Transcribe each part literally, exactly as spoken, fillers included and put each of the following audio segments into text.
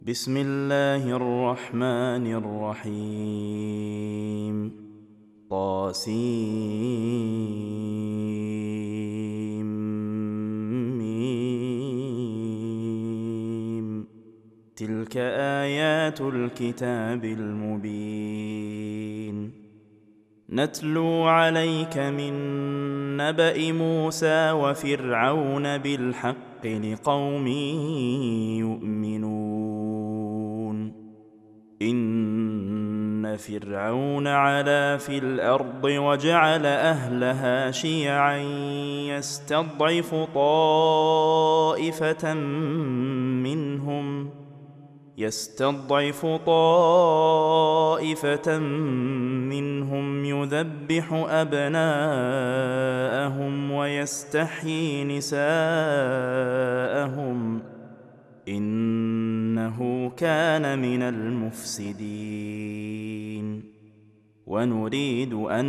بسم الله الرحمن الرحيم طاسيم تلك آيات الكتاب المبين نتلو عليك من نبأ موسى وفرعون بالحق لقوم يؤمنون إن فرعون علا في الأرض وجعل أهلها شيعا يستضعف طائفة منهم يستضعف طائفة منهم يذبح أبناءهم ويستحيي نساءهم إنه كان من المفسدين ونريد أن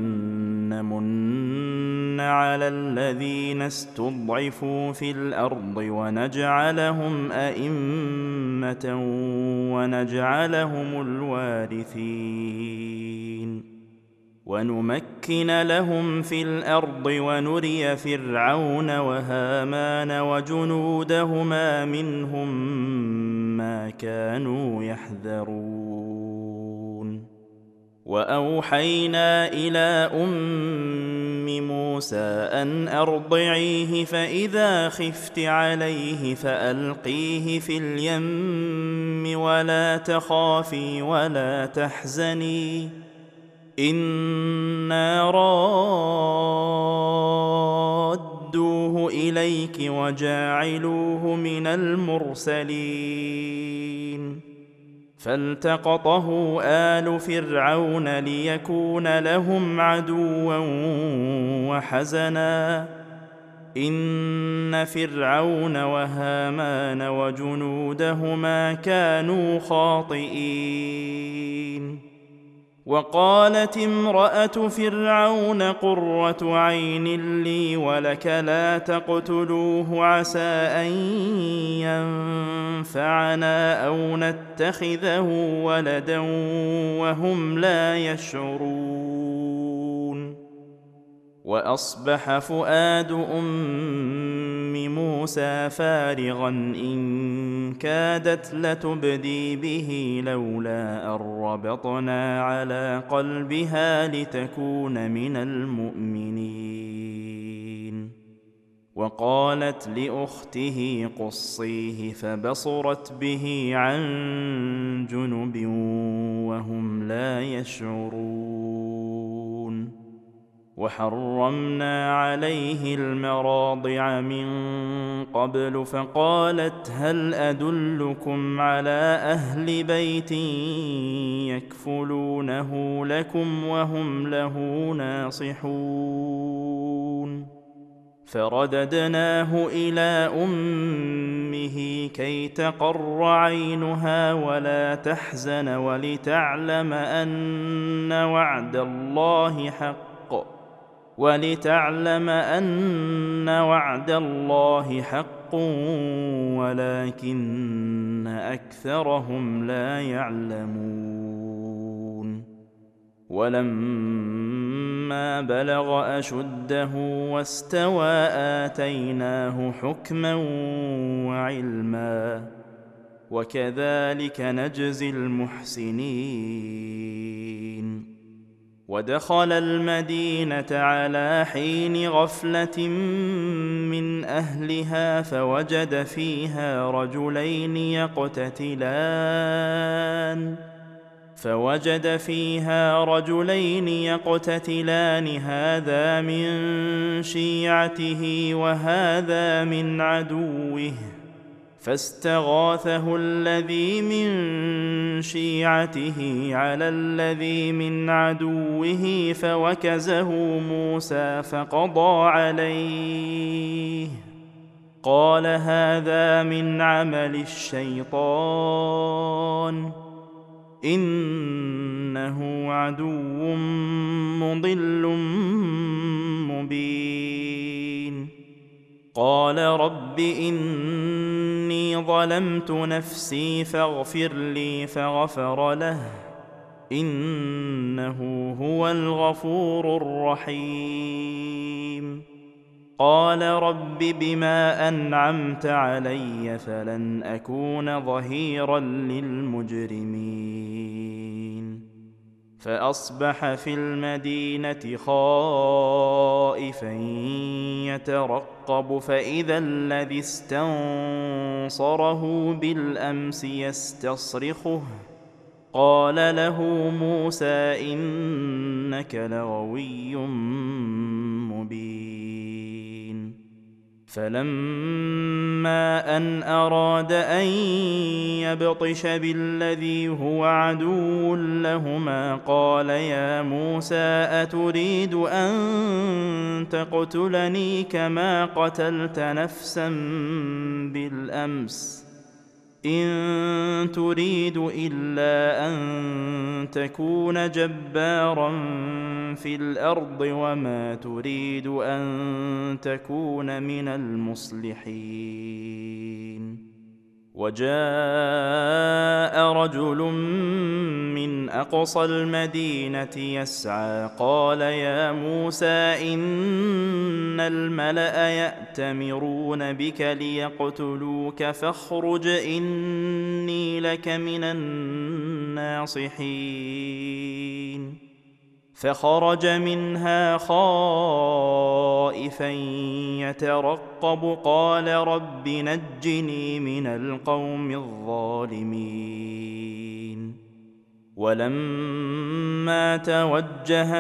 نمن على الذين استضعفوا في الأرض ونجعلهم أئمة ونجعلهم الوارثين ونمكن لهم في الأرض ونري فرعون وهامان وجنودهما منهم ما كانوا يحذرون وأوحينا إلى أم موسى أن أرضعيه فإذا خفت عليه فألقيه في اليم ولا تخافي ولا تحزني إنا رادوه إليك وجاعلوه من المرسلين فالتقطه آل فرعون ليكون لهم عدوا وحزنا إن فرعون وهامان وجنودهما كانوا خاطئين وقالت امرأة فرعون قرة عين لي ولك لا تقتلوه عسى أن ينفعنا أو نتخذه ولدا وهم لا يشعرون وأصبح فؤاد أم موسى فارغا إن كادت لتبدي به لولا أن ربطنا على قلبها لتكون من المؤمنين وقالت لأخته قصيه فبصرت به عن جنب وهم لا يشعرون وحرمنا عليه المراضع من قبل فقالت هل أدلكم على أهل بيت يكفلونه لكم وهم له ناصحون فرددناه إلى أمه كي تقر عينها ولا تحزن ولتعلم أن وعد الله حق ولتعلم أن وعد الله حق ولكن أكثرهم لا يعلمون ولما بلغ أشده واستوى آتيناه حكما وعلما وكذلك نجزي المحسنين ودخل المدينة على حين غفلة من أهلها فوجد فيها رجلين يقتتلان فوجد فيها رجلين يقتتلان هذا من شيعته وهذا من عدوه فاستغاثه الذي من شيعته على الذي من عدوه فوكزه موسى فقضى عليه قال هذا من عمل الشيطان إنه عدو مضل مبين قال رب إني ظلمت نفسي فاغفر لي فغفر له إنه هو الغفور الرحيم. قال رب بما أنعمت علي فلن أكون ظهيرا للمجرمين. فأصبح في المدينة خائفا يترقب فإذا الذي استنصره بالأمس يستصرخه قال له موسى إنك لغوي مبين. فلما أن أراد أن يبطش بالذي هو عدو لهما قال يا موسى أتريد أن تقتلني كما قتلت نفسا بالأمس إن تريد إلا أن تكون جبارا في الأرض وما تريد أن تكون من المصلحين. وجاء رجل من أقصى المدينة يسعى قال يا موسى إن الملأ يأتمرون بك ليقتلوك فاخرج إني لك من الناصحين. فخرج منها خائفا يترقب قال رب نجني من القوم الظالمين. ولما توجه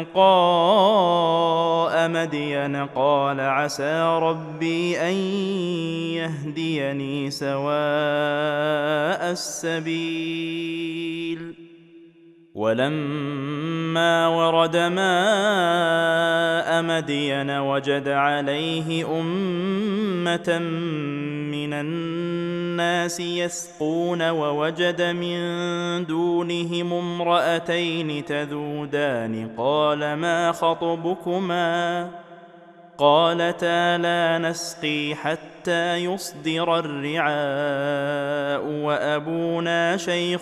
تلقاء مدين قال عسى ربي أن يهديني سواء السبيل. ولما ورد ماء مدين وجد عليه أمة من الناس يسقون ووجد من دونهم امرأتين تذودان قال ما خطبكما قالتا لا نسقي حتى يصدر الرعاء وأبونا شيخ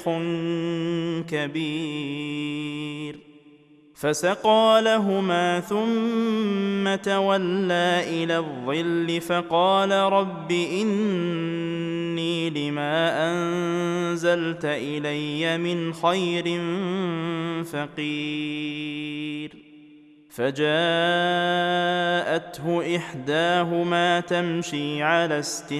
كبير. فسقى لهما ثم تولى إلى الظل فقال رب إني لما أنزلت إلي من خير فقير. فجاءته إحداهما تمشي على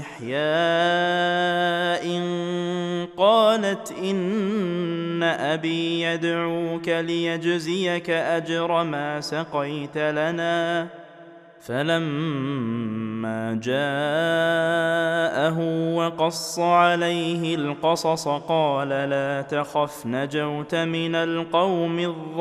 استحياء قالت إن أبي يدعوك ليجزيك أجر ما سقيت لنا. فلما جاءه وقص عليه القصص قال لا تخف نجوت من القوم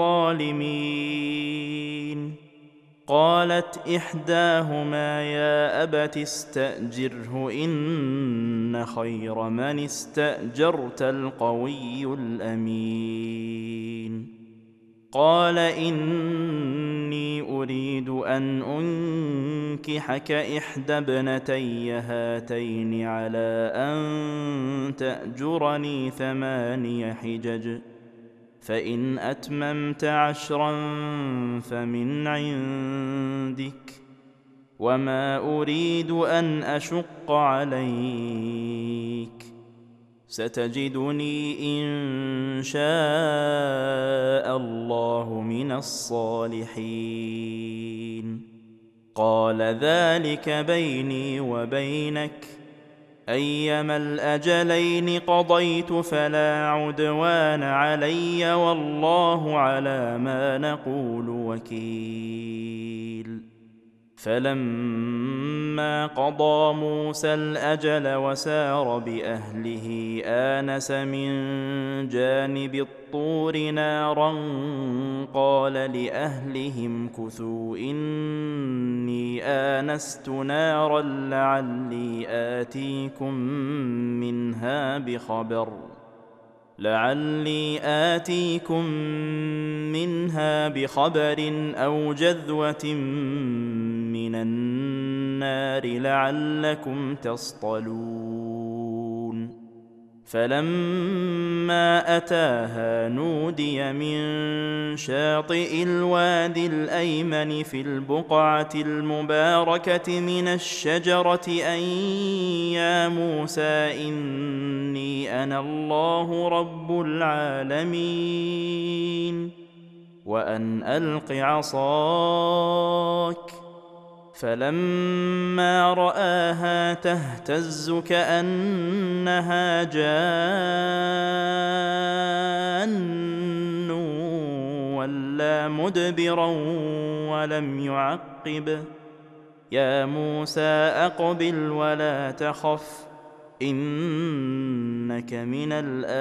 الظالمين. قالت إحداهما يا أبت استأجره إن خير من استأجرت القوي الأمين. قال إني أريد أن أنكحك إحدى ابنتي هاتين على أن تأجرني ثماني حجج فإن أتممت عشرا فمن عندك وما أريد أن أشق عليك ستجدني إن شاء الله من الصالحين. قال ذلك بيني وبينك أيما الأجلين قضيت فلا عدوان علي والله على ما نقول وكيل. فلما قضى موسى الأجل وسار بأهله آنس من جانب الطور نارا قال لأهلهم كثوا إني آنست نارا لعلي آتيكم منها بخبر لعلي آتيكم منها بخبر أو جذوة من النار النار لعلكم تصطلون فلما أتاها نودي من شاطئ الوادي الأيمن في البقعة المباركة من الشجرة أن يا موسى إني أنا الله رب العالمين وأن ألق عصاك فلما رآها تهتز كأنها جان ولا مدبرا ولم يعقب يا موسى أقبل ولا تخف إنك من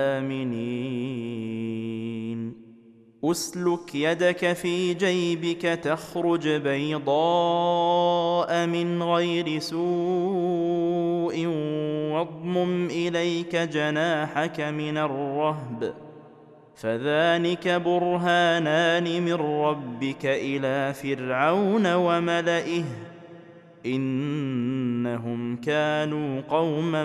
الآمنين أسلك يدك في جيبك تخرج بيضاء من غير سوء واضمم إليك جناحك من الرهب فذلك برهانان من ربك إلى فرعون وملئه إنهم كانوا قوما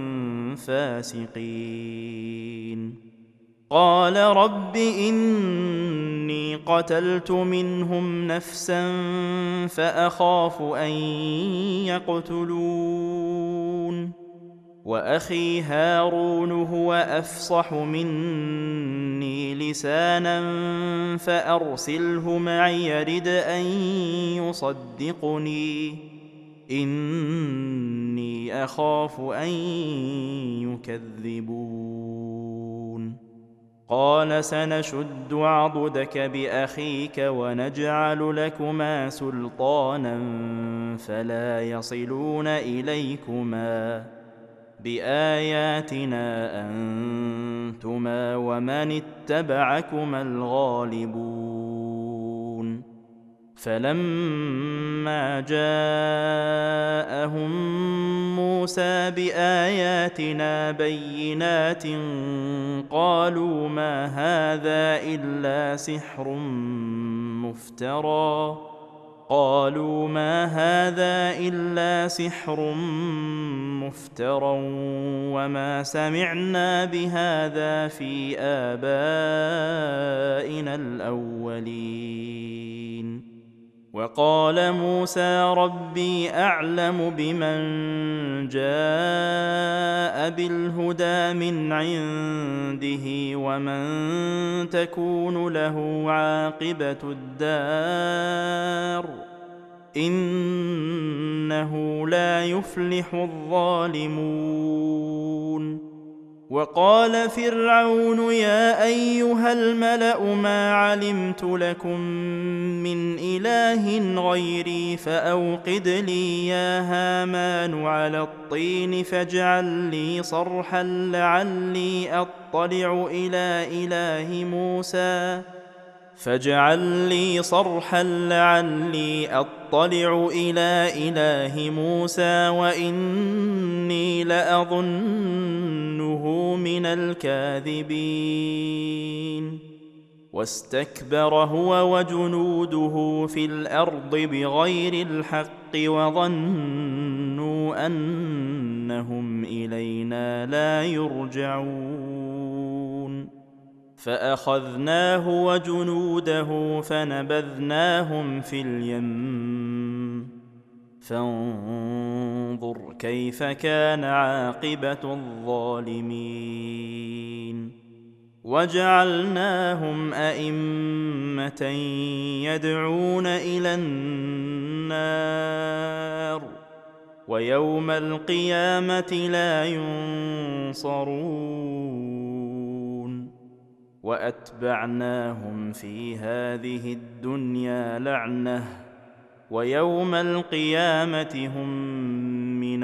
فاسقين قال رب إني قتلت منهم نفسا فأخاف أن يقتلون وأخي هارون هو أفصح مني لسانا فأرسله معي يرد أن يصدقني إني أخاف أن يكذبون قال سنشد عضدك بأخيك ونجعل لكما سلطانا فلا يصلون إليكما بآياتنا أنتما ومن اتبعكما الغالبون فلما جاءهم موسى بآياتنا بينات قالوا ما هذا إلا سحر مفترى قالوا ما هذا إلا سحر مفترى وما سمعنا بهذا في آبائنا الأولين وقال موسى ربي أعلم بمن جاء بالهدى من عنده ومن تكون له عاقبة الدار إنه لا يفلح الظالمون وقال فرعون يا أيها الملأ ما علمت لكم من إله غيري فأوقد لي يا هامان على الطين فاجعل لي صرحا لعلي أطلع إلى إله موسى فاجعل لي صرحا لعلي أطلع إلى إله موسى وإني لأظنه من الكاذبين واستكبر هو وجنوده في الأرض بغير الحق وظنوا أنهم إلينا لا يرجعون فأخذناه وجنوده فنبذناهم في اليم فانظر كيف كان عاقبة الظالمين وجعلناهم أئمة يدعون إلى النار ويوم القيامة لا ينصرون وأتبعناهم في هذه الدنيا لعنة ويوم القيامة هم من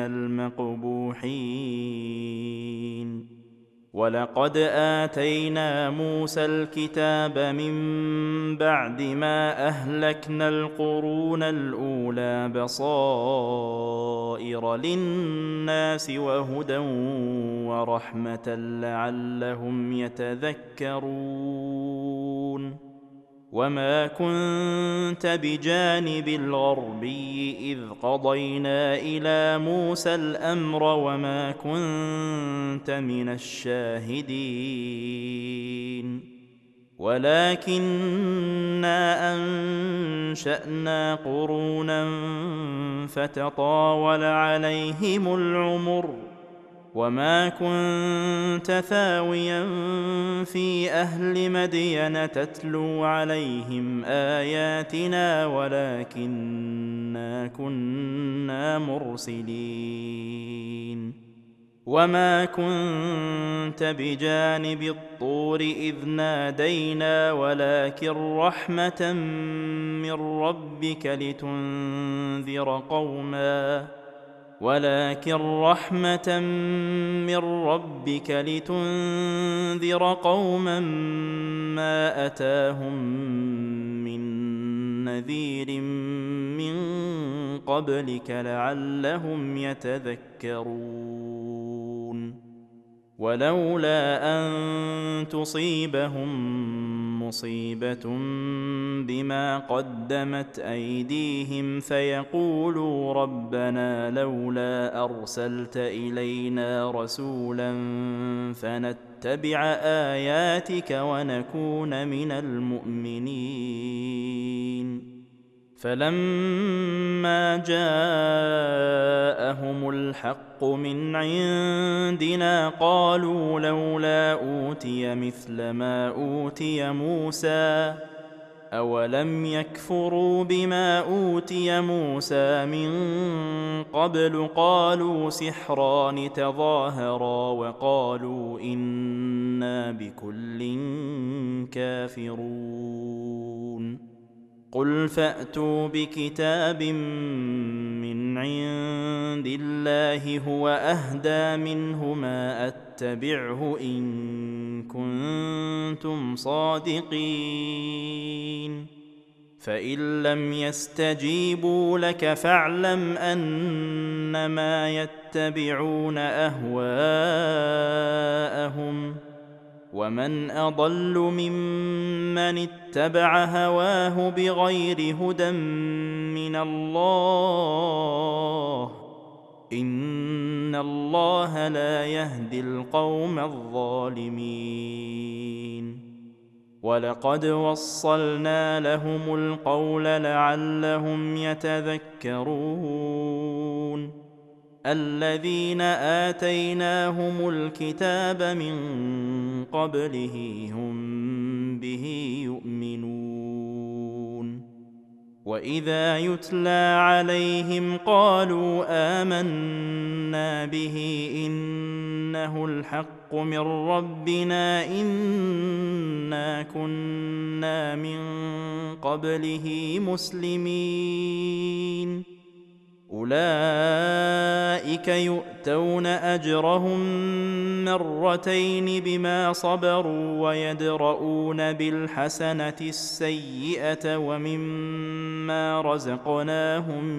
المقبوحين ولقد آتينا موسى الكتاب من بعد ما أهلكنا القرون الأولى بصائر للناس وهدى ورحمة لعلهم يتذكرون وما كنت بجانب الغربي إذ قضينا إلى موسى الأمر وما كنت من الشاهدين ولكننا أنشأنا قرونا فتطاول عليهم العمر وما كنت ثاويا في أهل مدين تتلو عليهم آياتنا ولكننا كنا مرسلين وما كنت بجانب الطور إذ نادينا ولكن رحمة من ربك لتنذر قوما ولكن رحمة من ربك لتنذر قوما ما أتاهم من نذير من قبلك لعلهم يتذكرون ولولا أن تصيبهم مصيبة بما قدمت أيديهم فيقولوا ربنا لولا أرسلت إلينا رسولا فنتبع آياتك ونكون من المؤمنين فلما جاءهم الحق من عندنا قالوا لولا أوتي مثل ما أوتي موسى أولم يكفروا بما أوتي موسى من قبل قالوا سحران تظاهرا وقالوا إنا بكل كافرون قل فأتوا بكتاب من عند الله هو أهدى منه ما أتبعه إن كنتم صادقين فإن لم يستجيبوا لك فاعلم أنما يتبعون أهواءهم ومن أضل ممن اتبع هواه بغير هدى من الله إن الله لا يهدي القوم الظالمين ولقد وصلنا لهم القول لعلهم يتذكرون الذين آتيناهم الكتاب من قبله هم به يؤمنون وإذا يتلى عليهم قالوا آمنا به إنه الحق من ربنا إنا كنا من قبله مسلمين أولئك يؤتون أجرهم مرتين بما صبروا ويدرؤون بالحسنة السيئة ومما رزقناهم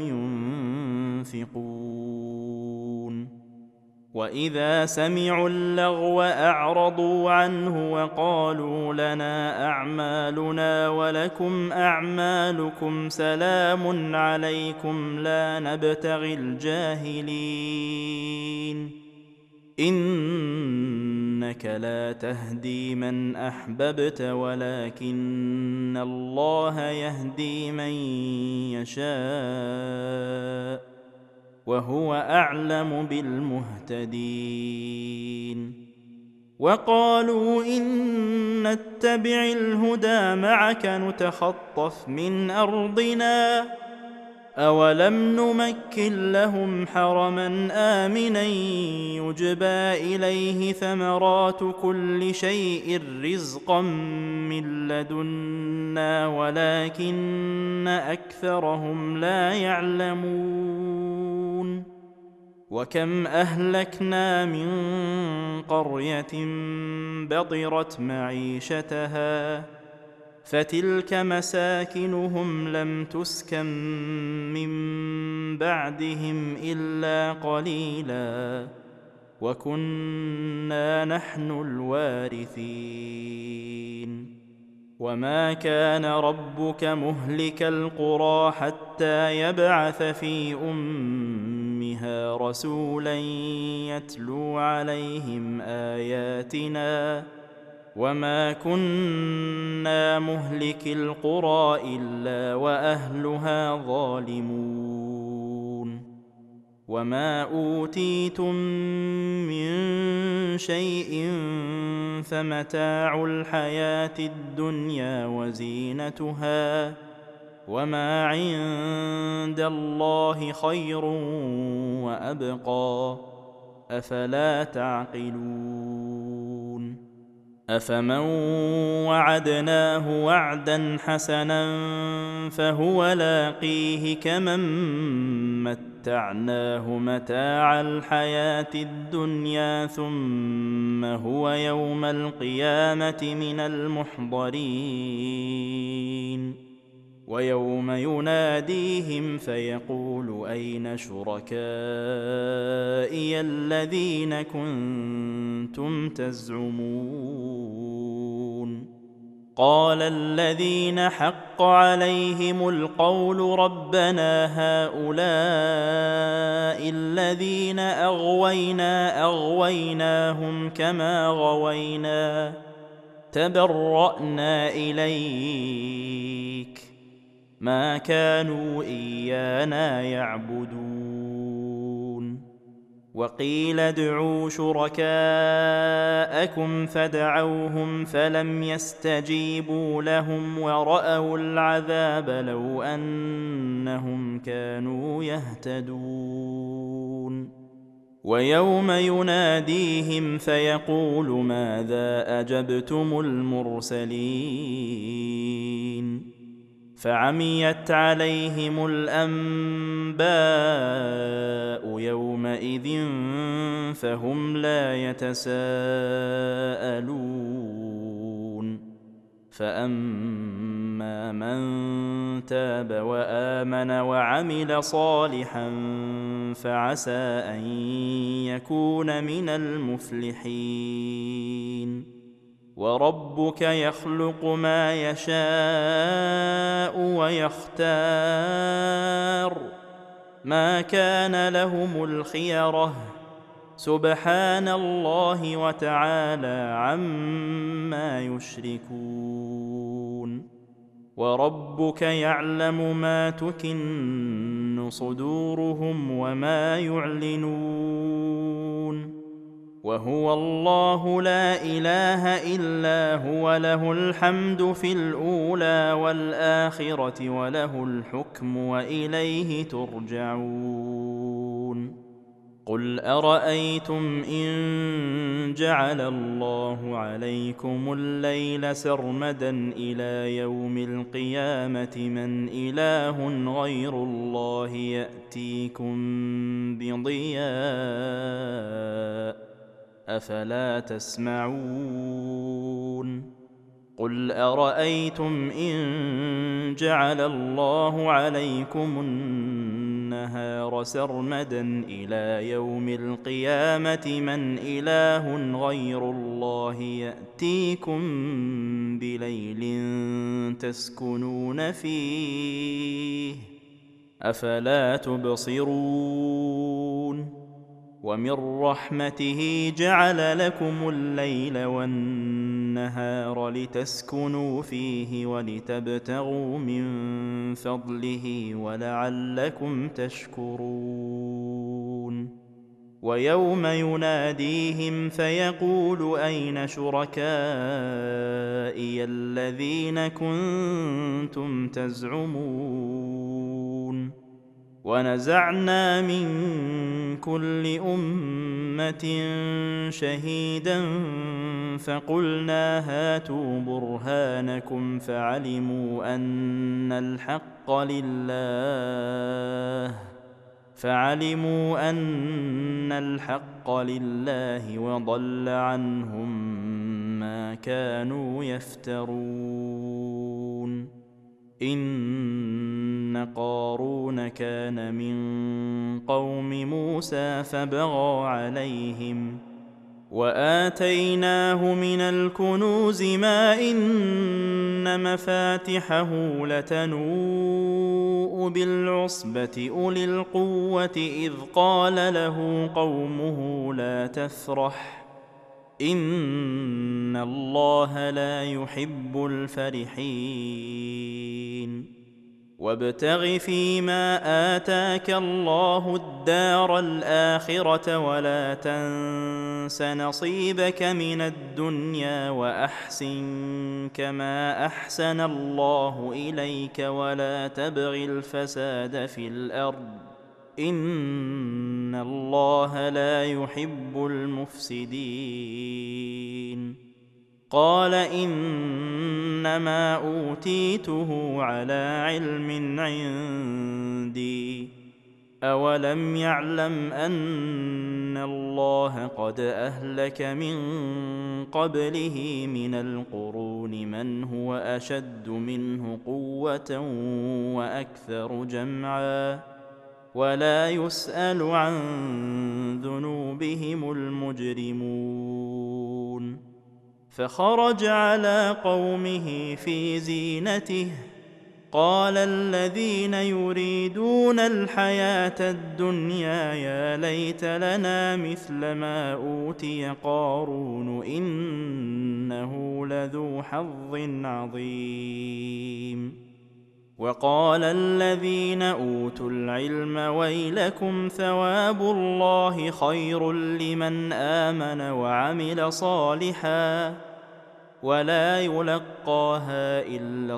ينفقون وإذا سمعوا اللغو أعرضوا عنه وقالوا لنا أعمالنا ولكم أعمالكم سلام عليكم لا نبتغي الجاهلين إنك لا تهدي من أحببت ولكن الله يهدي من يشاء وهو أعلم بالمهتدين وقالوا إن نتبع الهدى معك نتخطف من أرضنا أولم نمكن لهم حرما آمنا يجبى إليه ثمرات كل شيء رزقا من لدنا ولكن أكثرهم لا يعلمون وكم أهلكنا من قرية بطرت معيشتها فتلك مساكنهم لم تسكن من بعدهم إلا قليلا وكنا نحن الوارثين وما كان ربك مهلك القرى حتى يبعث في أمها رسولا يتلو عليهم آياتنا وما كنا مهلك القرى إلا وأهلها ظالمون وما أوتيتم من شيء فمتاع الحياة الدنيا وزينتها وما عند الله خير وأبقى أفلا تعقلون أفمن وعدناه وعدا حسنا فهو لاقيه كمن متعناه متاع الحياة الدنيا ثم هو يوم القيامة من المحضرين ويوم يناديهم فيقول أين شركائي الذين كنتم تزعمون قال الذين حق عليهم القول ربنا هؤلاء الذين أغوينا أغويناهم كما غوينا تبرأنا إليك ما كانوا إيانا يعبدون وقيل ادعوا شركاءكم فدعوهم فلم يستجيبوا لهم ورأوا العذاب لو أنهم كانوا يهتدون ويوم يناديهم فيقول ماذا أجبتم المرسلين فعميت عليهم الأنباء يومئذ فهم لا يتساءلون فأما من تاب وآمن وعمل صالحا فعسى أن يكون من المفلحين وربك يخلق ما يشاء ويختار ما كان لهم الخيرة سبحان الله وتعالى عما يشركون وربك يعلم ما تكن صدورهم وما يعلنون وهو الله لا إله إلا هو له الحمد في الأولى والآخرة وله الحكم وإليه ترجعون قل أرأيتم إن جعل الله عليكم الليل سرمدا إلى يوم القيامة من إله غير الله يأتيكم بضياء أفلا تسمعون قل أرأيتم إن جعل الله عليكم النهار سرمدا إلى يوم القيامة من إله غير الله يأتيكم بليل تسكنون فيه أفلا تبصرون ومن رحمته جعل لكم الليل والنهار لتسكنوا فيه ولتبتغوا من فضله ولعلكم تشكرون ويوم يناديهم فيقول أين شركائي الذين كنتم تزعمون ونزعنا من كل أمة شهيدا فقلنا هاتوا برهانكم فعلموا أن الحق لله فعلموا أن الحق لله وضل عنهم ما كانوا يفترون إن قارون كان من قوم موسى فبغى عليهم وآتيناه من الكنوز ما إن مفاتحه لتنوء بالعصبة أولي القوة إذ قال له قومه لا تفرح إن الله لا يحب الفرحين وابتغ فيما آتاك الله الدار الآخرة ولا تنس نصيبك من الدنيا وأحسن كما أحسن الله إليك ولا تبغ الفساد في الأرض إن الله لا يحب المفسدين قال إنما أوتيته على علم عندي أولم يعلم أن الله قد أهلك من قبله من القرون من هو أشد منه قوة وأكثر جمعا ولا يسأل عن ذنوبهم المجرمون فخرج على قومه في زينته قال الذين يريدون الحياة الدنيا يا ليت لنا مثل ما أوتي قارون إنه لذو حظ عظيم وقال الذين أوتوا العلم ويلكم ثواب الله خير لمن آمن وعمل صالحا ولا يلقاها إلا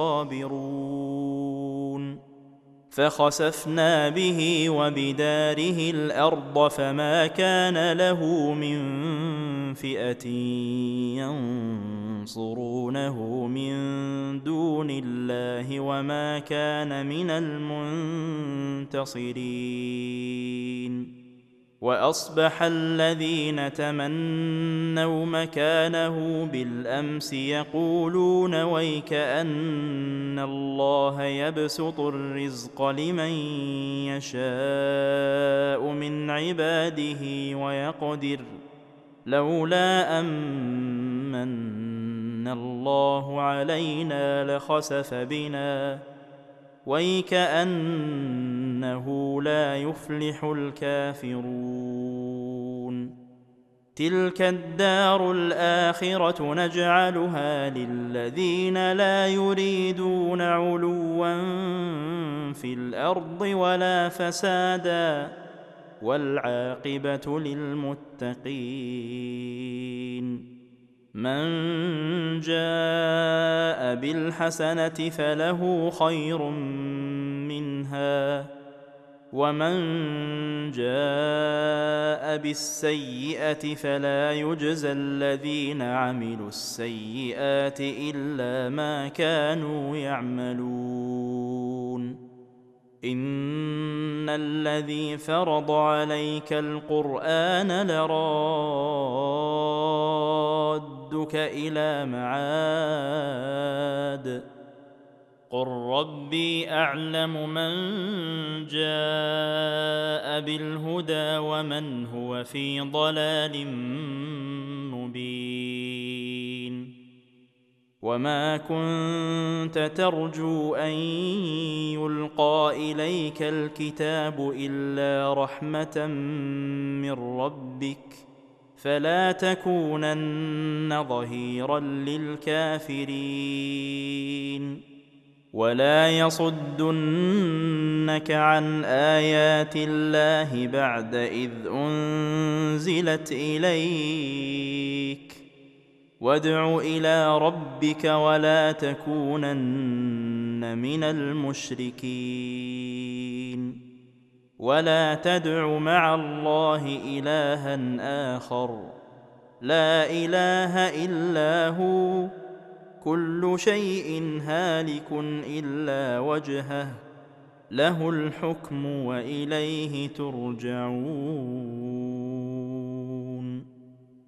الصابرون فخسفنا به وبداره الأرض فما كان له من فئة ينصرونه من دون الله وما كان من المنتصرين وأصبح الذين تمنوا مكانه بالأمس يقولون ويك أن الله يبسط الرزق لمن يشاء من عباده ويقدر لولا أمن الله علينا لخسف بنا ويكأنه لا يفلح الكافرون تلك الدار الآخرة نجعلها للذين لا يريدون علوا في الأرض ولا فسادا والعاقبة للمتقين من جاء بالحسنة فله خير منها ومن جاء بالسيئة فلا يجزى الذين عملوا السيئات إلا ما كانوا يعملون إن الذي فرض عليك القرآن لرادك إلى معاد قل ربي أعلم من جاء بالهدى ومن هو في ضلال مبين وما كنت ترجو أن يلقى إليك الكتاب إلا رحمة من ربك فلا تكونن ظهيرا للكافرين ولا يصدنك عن آيات الله بعد إذ أنزلت إليك وادع إلى ربك ولا تكونن من المشركين ولا تدع مع الله إلها آخر لا إله إلا هو كل شيء هالك إلا وجهه له الحكم وإليه ترجعون